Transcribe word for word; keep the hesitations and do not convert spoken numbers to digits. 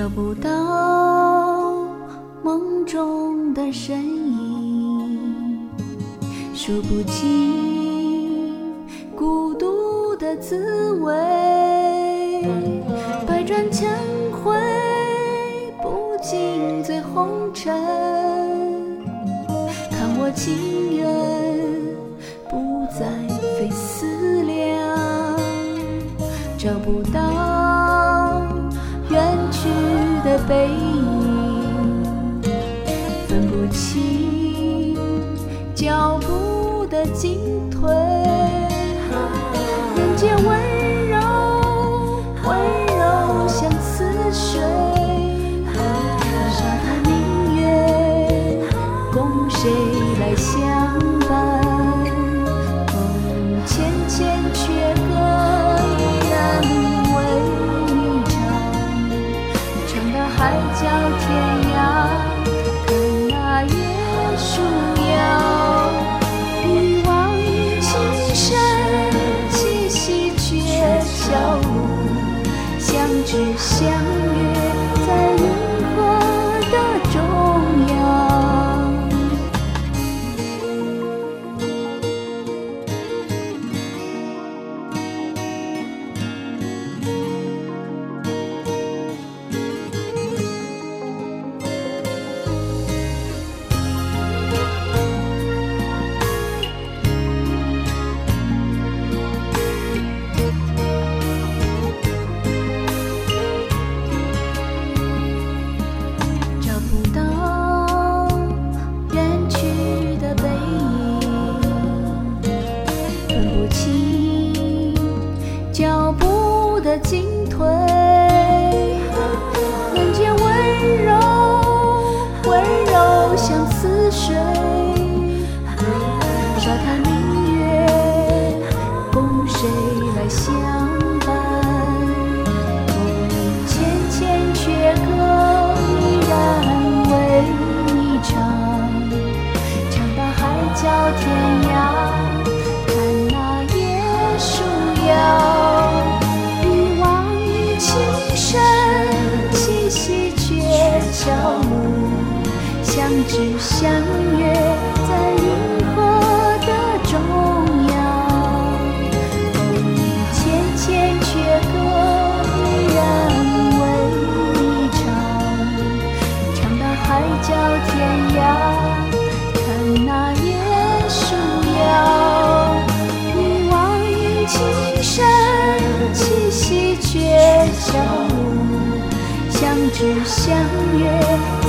找不到梦中的身影，数不尽孤独的滋味，百转千回不尽醉红尘，看我情人不再费思量，找不到远去的背影，分不清脚步的进退，人间温柔温柔像似水，沙滩明月共谁来相伴，哦，千千阙歌依然为你唱，唱到海角天涯，看那夜疏遥，一往情深，七夕鹊桥路，相知相约在银河的中央。脚步的进退，人间温柔温柔像似水，沙滩明月共谁来相伴，哦，千千阙歌依然为你唱，唱到海角天涯，看那夜疏遥，一往情深，七夕鹊桥路，相知相约在银河的中央，哦，千千阙歌依然为你唱，唱到海角天涯，看那夜疏遥，一往情深，七夕鹊桥路，相知相约